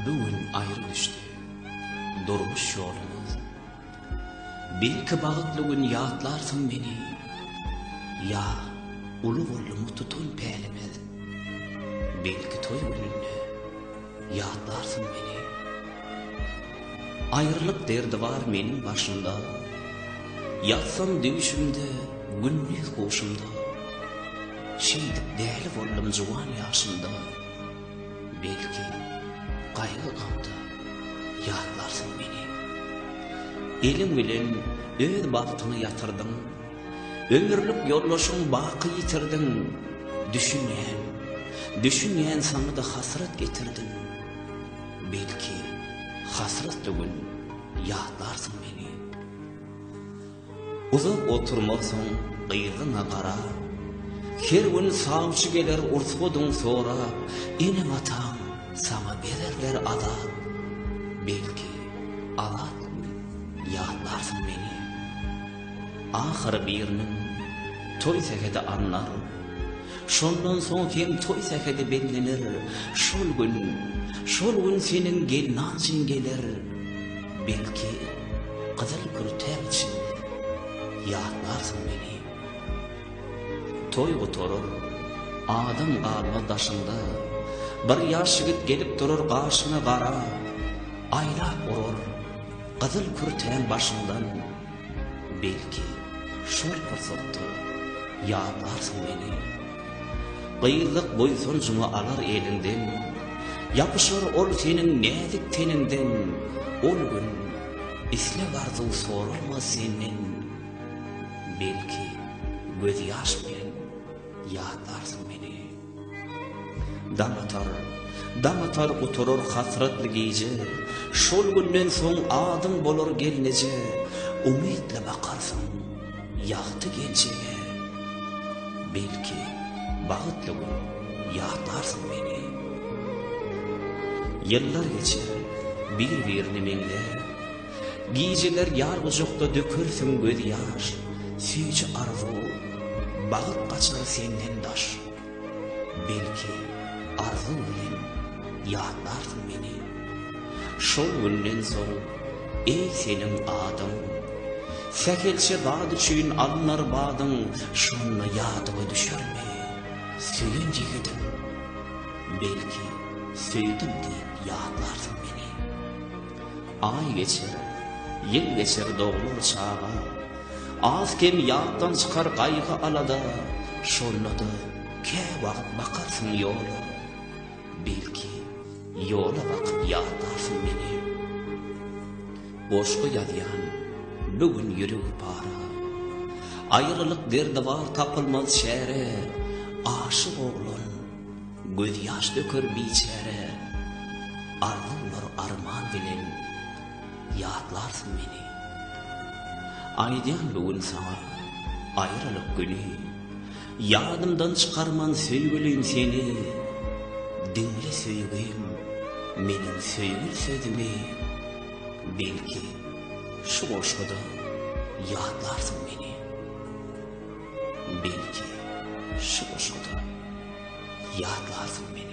bugün ayrı düştü. Durmuş yolumuz. Belki bağıtlı gün yağıtlarsın beni. Ya ulu vollumu tutun peylemiz. Belki toy gününde yağıtlarsın beni. Ayrılık derdi var benim başımda. Yatsam dövüşümde, günlük koşumda. Şeydik değerli vollum juwan yaşımda. Belki kaygı kaldı, yağlarsın beni. Elim bilen öz baktını yatırdın. Ömürlük yollaşın bakı yitirdin. Düşünmeyen sana da hasret getirdin. Belki hasretli gün yağlarsın beni. Uzak oturmasın kıyığına kara. Her gün savcı gelir ursudun sonra. Enim atam sana bererler ada. Belki alat yağlarsın beni. Ahır birinin toy sekede anlar. Şondan son hem toy sekede bellenir. Şol gün senin gelnansın gelir. Belki kızıl kürter için yağlarsın beni. Toy oturur, adam kalma daşında. Bir yaş yigit gelip durur karşına kara. Aylap urur, kızıl kürten başından. Belki şol fırsatı yağlarsın beni. Kıyılık boysuncunu alır elinden. Yapışır ol senin nezik teninden. Ol gün isle vardı sorulmaz senin. Belki göz yaş bilen yağlarsın beni. Damatar oturur hasretli gece. Şol günden son adım bolur gelnece. Umidle bakarsın yaktı geleceğe. Belki bağıtlı gün yağlarsın beni. Yıllar geçer birini mengler. Geceler yargıcıkta dökürsün göz yaş. Süyücü arzu bağıt kaçar senden daş. Belki arzu bilen yağlarsın beni. Şol günden son ey senin adım. Sekelçe dadı çüyün alınır bağdın. Şunla yadıma düşürme. Söyün cigidim. Belki söyledim deyip yağlarsın beni. Ay geçer, yıl geçer doğulur çağa. Az kem yağdan çıkar kaygı alada. Şonla da ke vakit bakarsın yola. Belki yola bakıp yağlarsın beni. Boşku yadyan bugün yürü para. Ayrılık derdi var tapılmaz şehre. Aşık oğlun göz yaş dökür biçare. Ardınlar arman bilen yağlarsın beni. Aydan bugün sana ayrılık günü. Yadımdan çıkarman söygülüm seni. Dinle söygüyüm menin söygül sözümü. Belki şu boşluğda yağlarsın beni. Belki şu boşluğda yağlarsın beni.